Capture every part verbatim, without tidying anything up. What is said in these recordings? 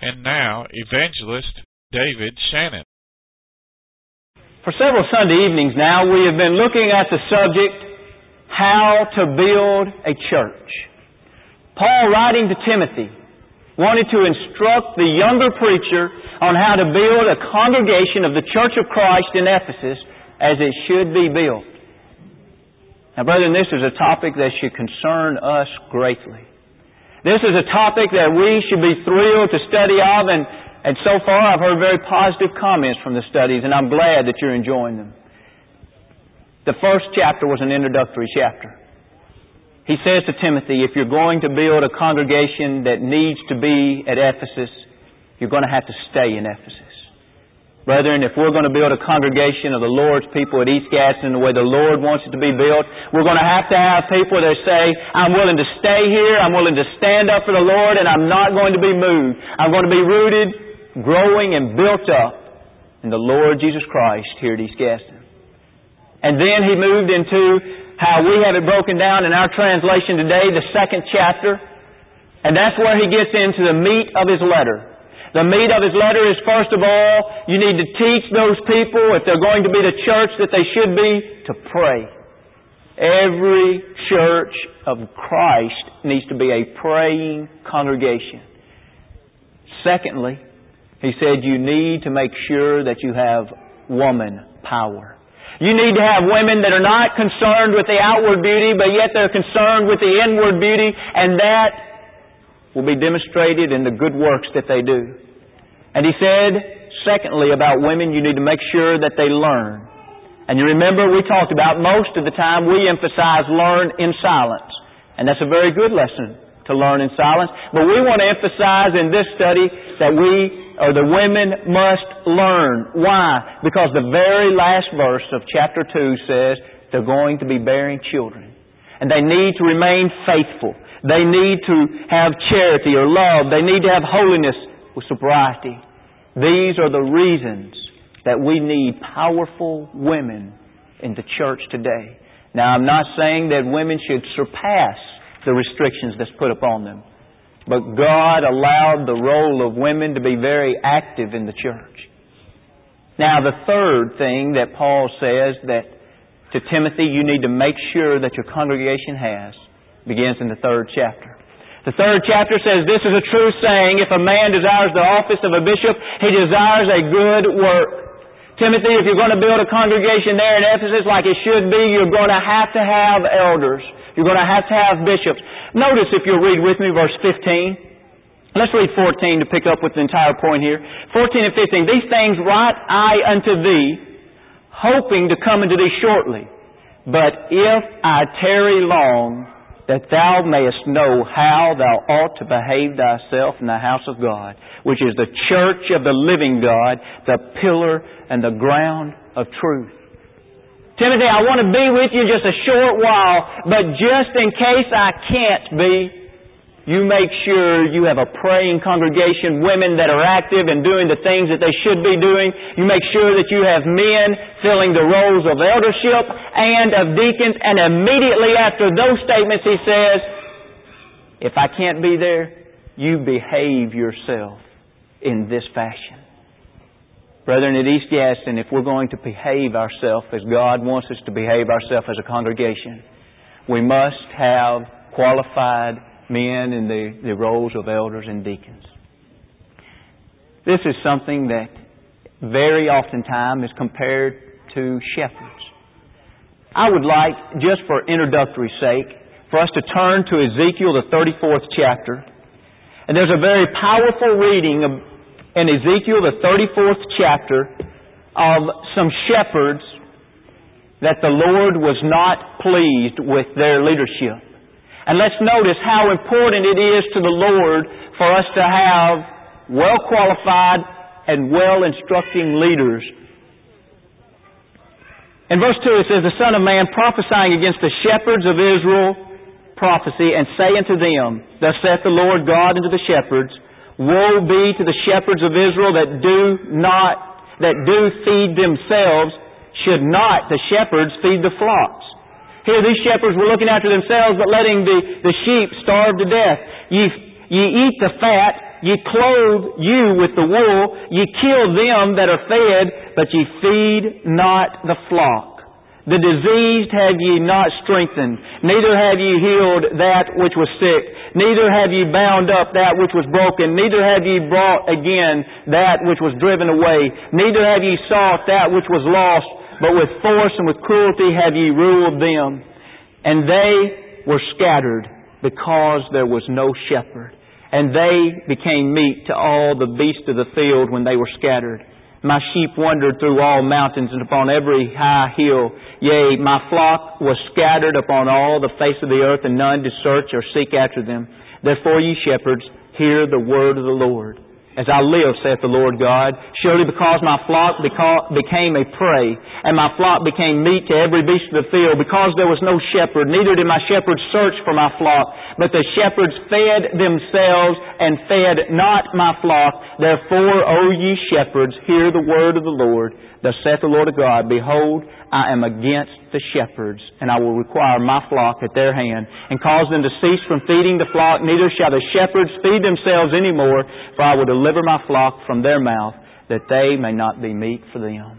And now, Evangelist David Shannon. For several Sunday evenings now, we have been looking at the subject, how to build a church. Paul, writing to Timothy, wanted to instruct the younger preacher on how to build a congregation of the Church of Christ in Ephesus as it should be built. Now, brethren, this is a topic that should concern us greatly. This is a topic that we should be thrilled to study of, and, and so far I've heard very positive comments from the studies, and I'm glad that you're enjoying them. The first chapter was an introductory chapter. He says to Timothy, if you're going to build a congregation that needs to be at Ephesus, you're going to have to stay in Ephesus. Brethren, if we're going to build a congregation of the Lord's people at East Gadsden the way the Lord wants it to be built, we're going to have to have people that say, I'm willing to stay here, I'm willing to stand up for the Lord, and I'm not going to be moved. I'm going to be rooted, growing, and built up in the Lord Jesus Christ here at East Gadsden. And then he moved into how we have it broken down in our translation today, the second chapter. And that's where he gets into the meat of his letter. The meat of his letter is, first of all, you need to teach those people, if they're going to be the church that they should be, to pray. Every church of Christ needs to be a praying congregation. Secondly, he said you need to make sure that you have woman power. You need to have women that are not concerned with the outward beauty, but yet they're concerned with the inward beauty, and that will be demonstrated in the good works that they do. And he said, secondly, about women, you need to make sure that they learn. And you remember we talked about most of the time we emphasize learn in silence. And that's a very good lesson, to learn in silence. But we want to emphasize in this study that we or the women must learn. Why? Because the very last verse of chapter two says they're going to be bearing children. And they need to remain faithful. They need to have charity or love. They need to have holiness with sobriety. These are the reasons that we need powerful women in the church today. Now, I'm not saying that women should surpass the restrictions that's put upon them. But God allowed the role of women to be very active in the church. Now, the third thing that Paul says that to Timothy you need to make sure that your congregation has begins in the third chapter. The third chapter says, this is a true saying, if a man desires the office of a bishop, he desires a good work. Timothy, if you're going to build a congregation there in Ephesus like it should be, you're going to have to have elders. You're going to have to have bishops. Notice, if you'll read with me, verse fifteen. Let's read fourteen to pick up with the entire point here. fourteen and fifteen. These things write I unto thee, hoping to come unto thee shortly. But if I tarry long, that thou mayest know how thou ought to behave thyself in the house of God, which is the church of the living God, the pillar and the ground of truth. Timothy, I want to be with you just a short while, but just in case I can't be, you make sure you have a praying congregation, women that are active and doing the things that they should be doing. You make sure that you have men filling the roles of eldership and of deacons. And immediately after those statements, he says, if I can't be there, you behave yourself in this fashion. Brethren, at East Gadsden, if we're going to behave ourselves as God wants us to behave ourselves as a congregation, we must have qualified men in the, the roles of elders and deacons. This is something that very oftentimes is compared to shepherds. I would like, just for introductory sake, for us to turn to Ezekiel, the thirty-fourth chapter. And there's a very powerful reading of in Ezekiel, the thirty-fourth chapter, of some shepherds that the Lord was not pleased with their leadership. And let's notice how important it is to the Lord for us to have well-qualified and well-instructing leaders. In verse two it says, the Son of Man prophesying against the shepherds of Israel prophecy, and say unto them, thus saith the Lord God unto the shepherds, woe be to the shepherds of Israel that do not, that do feed themselves, should not the shepherds feed the flocks. Here these shepherds were looking after themselves, but letting the, the sheep starve to death. Ye, ye eat the fat, Ye clothe you with the wool, ye kill them that are fed, but ye feed not the flock. The diseased have ye not strengthened, neither have ye healed that which was sick, neither have ye bound up that which was broken, neither have ye brought again that which was driven away, neither have ye sought that which was lost, but with force and with cruelty have ye ruled them. And they were scattered because there was no shepherd. And they became meat to all the beasts of the field when they were scattered. My sheep wandered through all mountains and upon every high hill. Yea, my flock was scattered upon all the face of the earth, and none to search or seek after them. Therefore, ye shepherds, hear the word of the Lord. As I live, saith the Lord God, surely because my flock beca- became a prey, and my flock became meat to every beast of the field, because there was no shepherd, neither did my shepherds search for my flock, but the shepherds fed themselves and fed not my flock. Therefore, O ye shepherds, hear the word of the Lord. Thus saith the Lord of God, behold, I am against the shepherds, and I will require my flock at their hand, and cause them to cease from feeding the flock, neither shall the shepherds feed themselves any more, for I will deliver my flock from their mouth, that they may not be meat for them.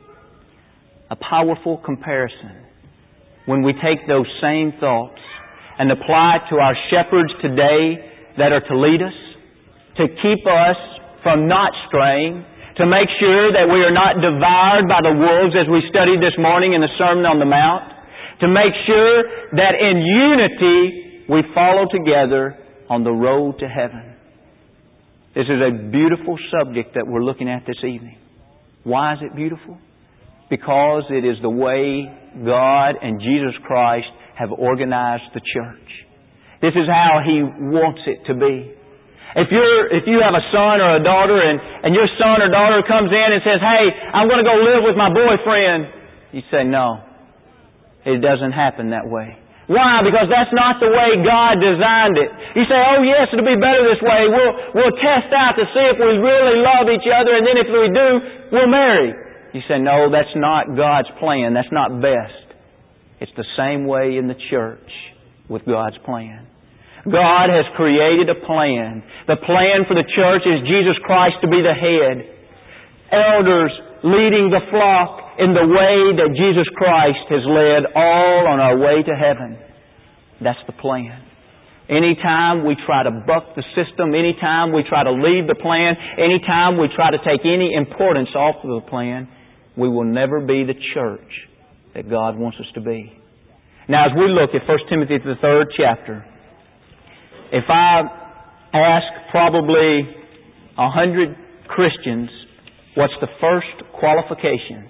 A powerful comparison when we take those same thoughts and apply it to our shepherds today that are to lead us, to keep us from not straying, to make sure that we are not devoured by the wolves as we studied this morning in the Sermon on the Mount, to make sure that in unity we follow together on the road to heaven. This is a beautiful subject that we're looking at this evening. Why is it beautiful? Because it is the way God and Jesus Christ have organized the church. This is how He wants it to be. If you're, if you have a son or a daughter and, and your son or daughter comes in and says, hey, I'm going to go live with my boyfriend, you say, no, it doesn't happen that way. Why? Because that's not the way God designed it. You say, oh yes, it'll be better this way. We'll, we'll test out to see if we really love each other, and then if we do, we'll marry. You say, no, that's not God's plan. That's not best. It's the same way in the church with God's plan. God has created a plan. The plan for the church is Jesus Christ to be the head. Elders leading the flock in the way that Jesus Christ has led all on our way to heaven. That's the plan. Anytime we try to buck the system, anytime we try to leave the plan, anytime we try to take any importance off of the plan, we will never be the church that God wants us to be. Now, as we look at First Timothy, the third chapter, if I ask probably a hundred Christians, what's the first qualification?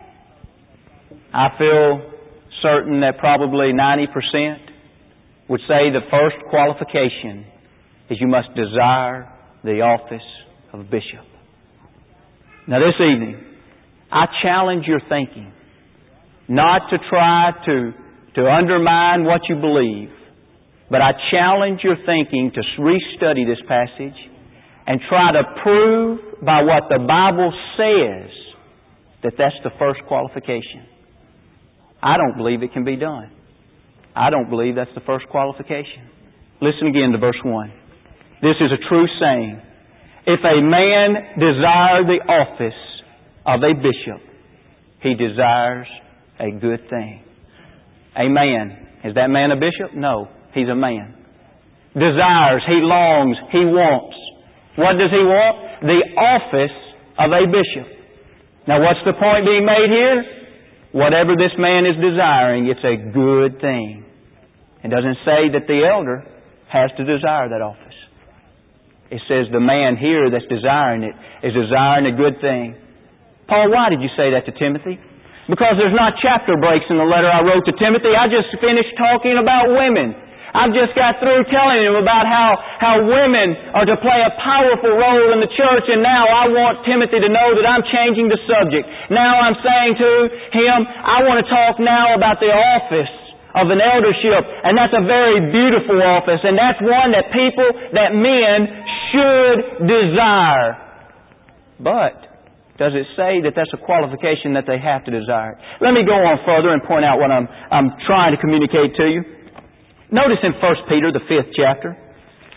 I feel certain that probably ninety percent would say the first qualification is you must desire the office of bishop. Now this evening, I challenge your thinking not to try to, to undermine what you believe, but I challenge your thinking to restudy this passage and try to prove by what the Bible says that that's the first qualification. I don't believe it can be done. I don't believe that's the first qualification. Listen again to verse one. This is a true saying. If a man desire the office of a bishop, he desires a good thing. A man. Is that man a bishop? No. He's a man. Desires, he longs, he wants. What does he want? The office of a bishop. Now what's the point being made here? Whatever this man is desiring, it's a good thing. It doesn't say that the elder has to desire that office. It says the man here that's desiring it is desiring a good thing. Paul, why did you say that to Timothy? Because there's not chapter breaks in the letter I wrote to Timothy. I just finished talking about women. I've just got through telling him about how, how women are to play a powerful role in the church, and now I want Timothy to know that I'm changing the subject. Now I'm saying to him, I want to talk now about the office of an eldership, and that's a very beautiful office, and that's one that people, that men should desire. But does it say that that's a qualification that they have to desire? Let me go on further and point out what I'm, I'm trying to communicate to you. Notice in First Peter, the fifth chapter,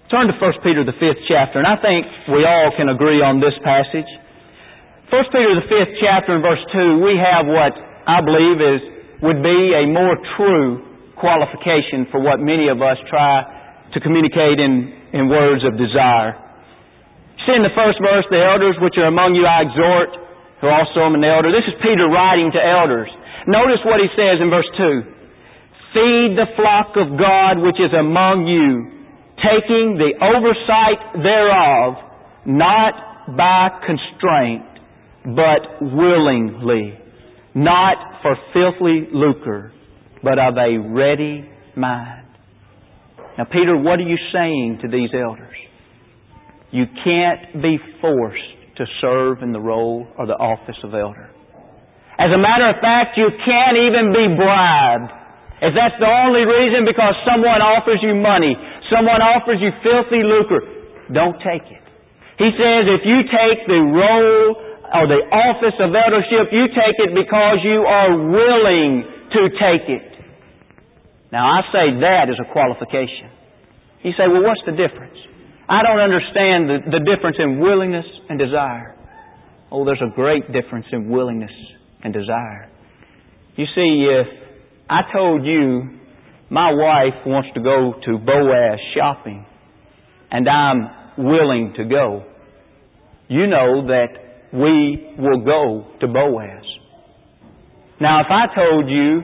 Turn to First Peter, the fifth chapter, and I think we all can agree on this passage. First Peter, the fifth chapter, and verse two, we have what I believe is would be a more true qualification for what many of us try to communicate in, in words of desire. See in the first verse, the elders which are among you I exhort, who also am an elder. This is Peter writing to elders. Notice what he says in verse two. Feed the flock of God which is among you, taking the oversight thereof, not by constraint, but willingly, not for filthy lucre, but of a ready mind. Now, Peter, what are you saying to these elders? You can't be forced to serve in the role or the office of elder. As a matter of fact, you can't even be bribed. If that's the only reason because someone offers you money, someone offers you filthy lucre, don't take it. He says if you take the role or the office of eldership, you take it because you are willing to take it. Now, I say that is a qualification. You say, well, what's the difference? I don't understand the, the difference in willingness and desire. Oh, there's a great difference in willingness and desire. You see, if I told you my wife wants to go to Boaz shopping and I'm willing to go, you know that we will go to Boaz. Now, if I told you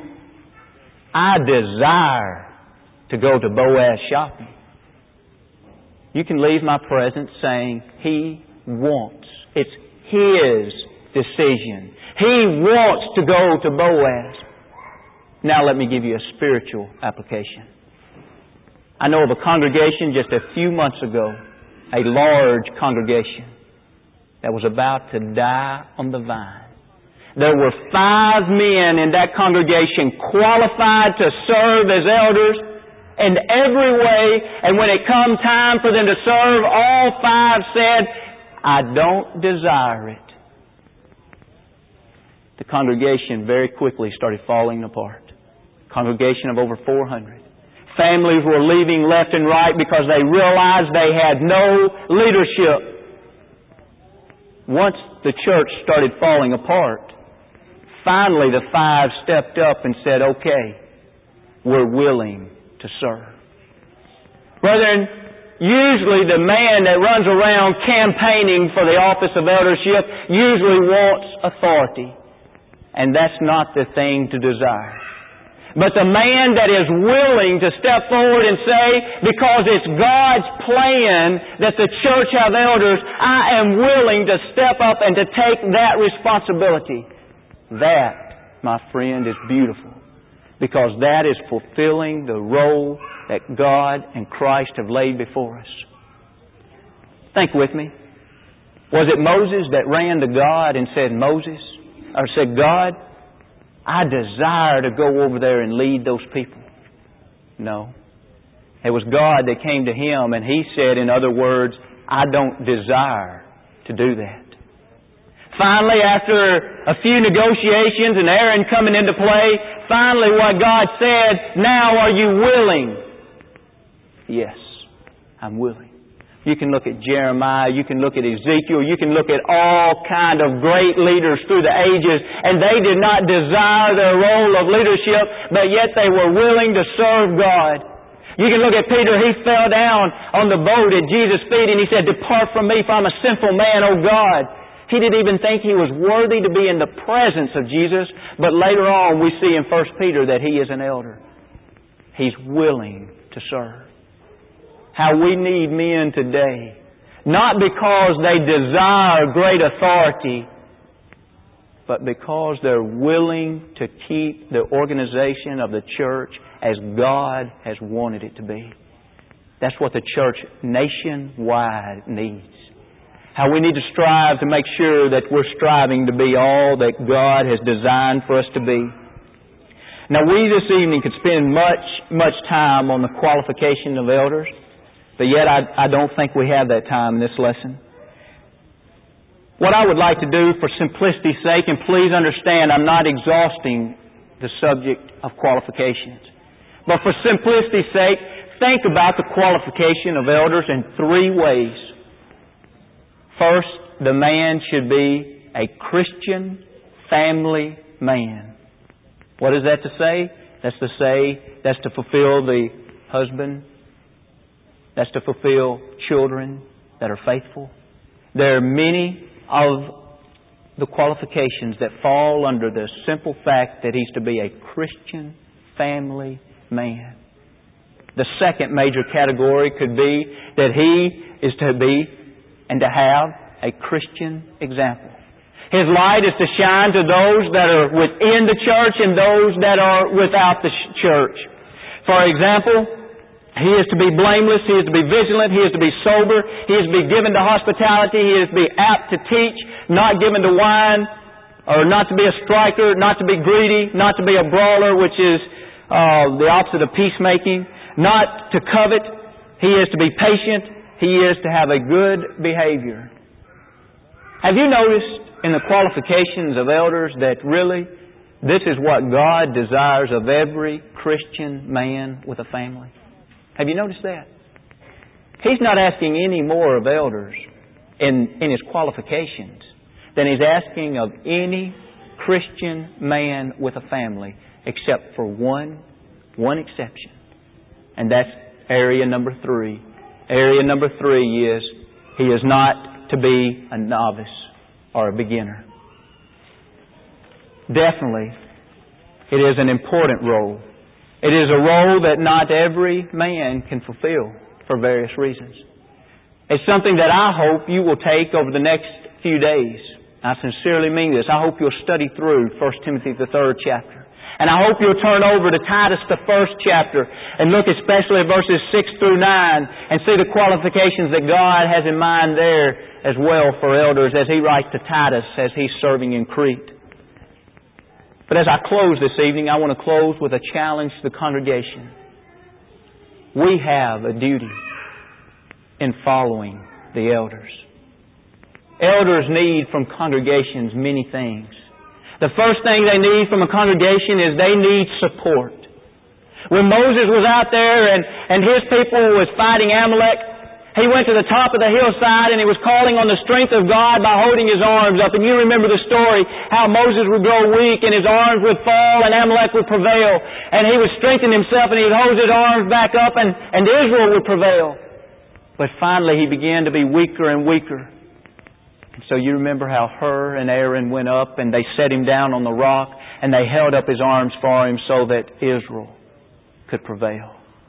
I desire to go to Boaz shopping, you can leave my presence saying he wants. It's his decision. He wants to go to Boaz. Now let me give you a spiritual application. I know of a congregation just a few months ago, a large congregation, that was about to die on the vine. There were five men in that congregation qualified to serve as elders in every way, and when it come time for them to serve, all five said, I don't desire it. The congregation very quickly started falling apart. Congregation of over four hundred. Families were leaving left and right because they realized they had no leadership. Once the church started falling apart, finally the five stepped up and said, okay, we're willing to serve. Brethren, usually the man that runs around campaigning for the office of eldership usually wants authority. And that's not the thing to desire. But the man that is willing to step forward and say, because it's God's plan that the church have elders, I am willing to step up and to take that responsibility. That, my friend, is beautiful. Because that is fulfilling the role that God and Christ have laid before us. Think with me. Was it Moses that ran to God and said, Moses, or said, God, I desire to go over there and lead those people? No. It was God that came to him and He said, in other words, I don't desire to do that. Finally, after a few negotiations and Aaron coming into play, finally what God said, now are you willing? Yes, I'm willing. You can look at Jeremiah, you can look at Ezekiel, you can look at all kind of great leaders through the ages, and they did not desire their role of leadership, but yet they were willing to serve God. You can look at Peter, he fell down on the boat at Jesus' feet and he said, depart from me, for I'm a sinful man, O God. He didn't even think he was worthy to be in the presence of Jesus, but later on we see in First Peter that he is an elder. He's willing to serve. How we need men today, not because they desire great authority, but because they're willing to keep the organization of the church as God has wanted it to be. That's what the church nationwide needs. How we need to strive to make sure that we're striving to be all that God has designed for us to be. Now, we this evening could spend much, much time on the qualification of elders, but yet I, I don't think we have that time in this lesson. What I would like to do for simplicity's sake, and please understand I'm not exhausting the subject of qualifications, but for simplicity's sake, think about the qualification of elders in three ways. First, the man should be a Christian family man. What is that to say? That's to say, that's to fulfill the husband. That's to fulfill children that are faithful. There are many of the qualifications that fall under the simple fact that he's to be a Christian family man. The second major category could be that he is to be and to have a Christian example. His light is to shine to those that are within the church and those that are without the church. For example, he is to be blameless, he is to be vigilant, he is to be sober, he is to be given to hospitality, he is to be apt to teach, not given to wine, or not to be a striker, not to be greedy, not to be a brawler, which is uh, the opposite of peacemaking, not to covet. He is to be patient. He is to have a good behavior. Have you noticed in the qualifications of elders that really this is what God desires of every Christian man with a family? Have you noticed that? He's not asking any more of elders in, in his qualifications than he's asking of any Christian man with a family, except for one, one exception. And that's area number three. Area number three is he is not to be a novice or a beginner. Definitely, it is an important role. It is a role that not every man can fulfill for various reasons. It's something that I hope you will take over the next few days. I sincerely mean this. I hope you'll study through First Timothy, the third chapter. And I hope you'll turn over to Titus, the first chapter, and look especially at verses six through nine and see the qualifications that God has in mind there as well for elders as He writes to Titus as he's serving in Crete. But as I close this evening, I want to close with a challenge to the congregation. We have a duty in following the elders. Elders need from congregations many things. The first thing they need from a congregation is they need support. When Moses was out there and, and his people was fighting Amalek, he went to the top of the hillside and he was calling on the strength of God by holding his arms up. And you remember the story, how Moses would grow weak and his arms would fall and Amalek would prevail. And he would strengthen himself and he would hold his arms back up and, and Israel would prevail. But finally he began to be weaker and weaker. And so you remember how Hur and Aaron went up and they set him down on the rock and they held up his arms for him so that Israel could prevail.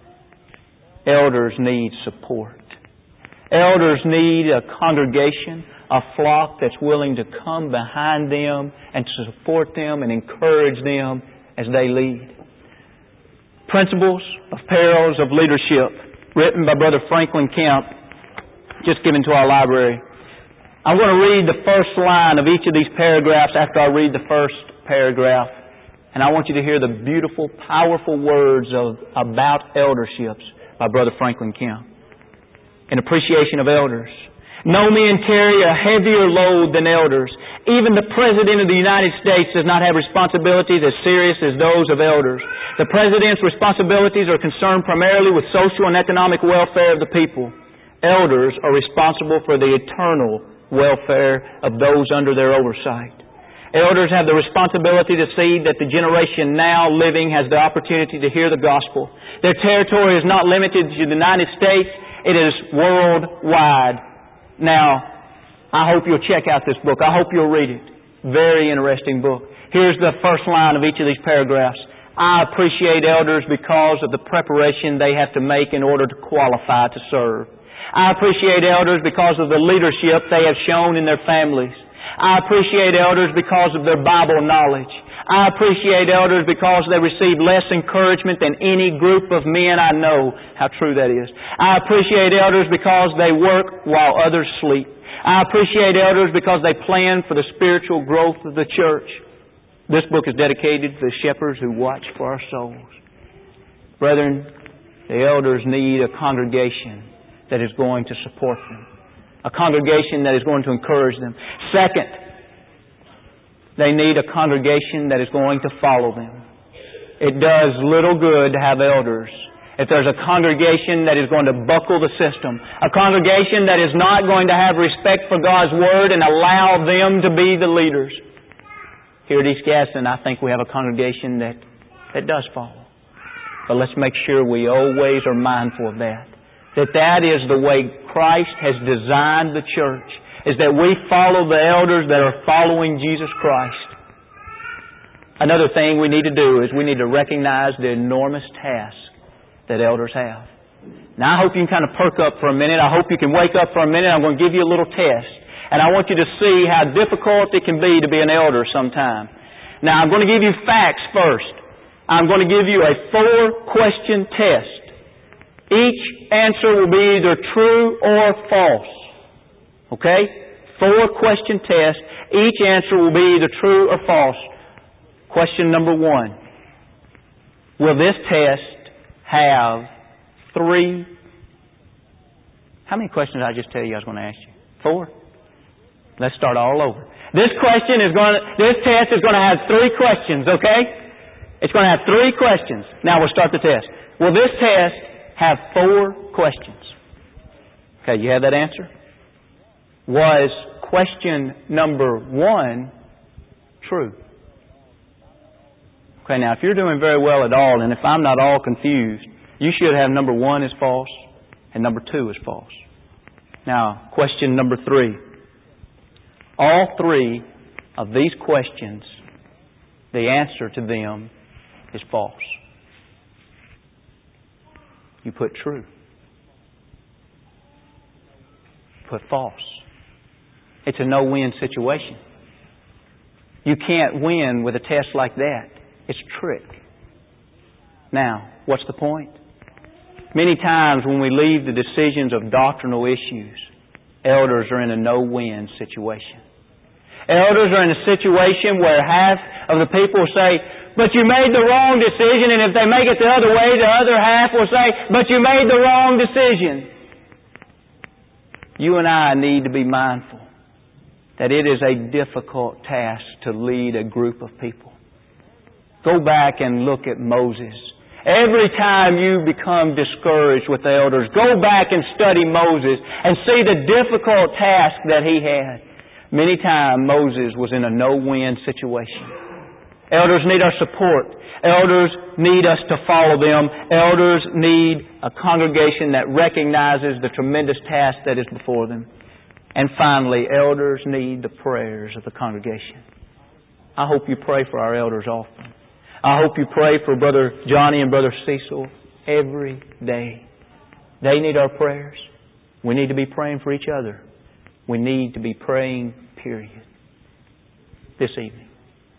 Elders need support. Elders need a congregation, a flock that's willing to come behind them and to support them and encourage them as they lead. Principles of Perils of Leadership, written by Brother Franklin Kemp, just given to our library. I'm going to read the first line of each of these paragraphs after I read the first paragraph. And I want you to hear the beautiful, powerful words of about elderships by Brother Franklin Kemp. In appreciation of elders. No men carry a heavier load than elders. Even the President of the United States does not have responsibilities as serious as those of elders. The President's responsibilities are concerned primarily with social and economic welfare of the people. Elders are responsible for the eternal welfare of those under their oversight. Elders have the responsibility to see that the generation now living has the opportunity to hear the gospel. Their territory is not limited to the United States. It is worldwide. Now, I hope you'll check out this book. I hope you'll read it. Very interesting book. Here's the first line of each of these paragraphs. I appreciate elders because of the preparation they have to make in order to qualify to serve. I appreciate elders because of the leadership they have shown in their families. I appreciate elders because of their Bible knowledge. I appreciate elders because they receive less encouragement than any group of men I know. How true that is. I appreciate elders because they work while others sleep. I appreciate elders because they plan for the spiritual growth of the church. This book is dedicated to the shepherds who watch for our souls. Brethren, the elders need a congregation that is going to support them. A congregation that is going to encourage them. Second, they need a congregation that is going to follow them. It does little good to have elders if there's a congregation that is going to buckle the system, a congregation that is not going to have respect for God's Word and allow them to be the leaders, here at East Gadsden, I think we have a congregation that, that does follow. But let's make sure we always are mindful of that. That that is the way Christ has designed the church, is that we follow the elders that are following Jesus Christ. Another thing we need to do is we need to recognize the enormous task that elders have. Now I hope you can kind of perk up for a minute. I hope you can wake up for a minute. I'm going to give you a little test. And I want you to see how difficult it can be to be an elder sometime. Now I'm going to give you facts first. I'm going to give you a four-question test. Each answer will be either true or false. Okay? Four-question test. Each answer will be either true or false. Question number one. Will this test have three... How many questions did I just tell you I was going to ask you? Four? Let's start all over. This question is going to, this test is going to have three questions, okay? It's going to have three questions. Now we'll start the test. Will this test have four questions? Okay, you have that answer? Was question number one true? Okay, now if you're doing very well at all, and if I'm not all confused, you should have number one is false and number two is false. Now, question number three. All three of these questions, the answer to them is false. You put true. Put false. It's a no-win situation. You can't win with a test like that. It's a trick. Now, what's the point? Many times when we leave the decisions of doctrinal issues, elders are in a no-win situation. Elders are in a situation where half of the people will say, but you made the wrong decision, and if they make it the other way, the other half will say, but you made the wrong decision. You and I need to be mindful that it is a difficult task to lead a group of people. Go back and look at Moses. Every time you become discouraged with the elders, go back and study Moses and see the difficult task that he had. Many times Moses was in a no-win situation. Elders need our support. Elders need us to follow them. Elders need a congregation that recognizes the tremendous task that is before them. And finally, elders need the prayers of the congregation. I hope you pray for our elders often. I hope you pray for Brother Johnny and Brother Cecil every day. They need our prayers. We need to be praying for each other. We need to be praying, period. This evening.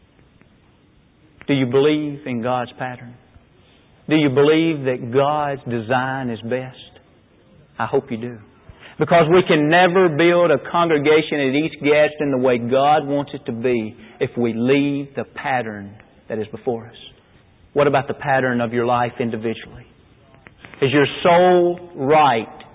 Do you believe in God's pattern? Do you believe that God's design is best? I hope you do. Because we can never build a congregation at East Gadsden the way God wants it to be if we leave the pattern that is before us. What about the pattern of your life individually? Is your soul right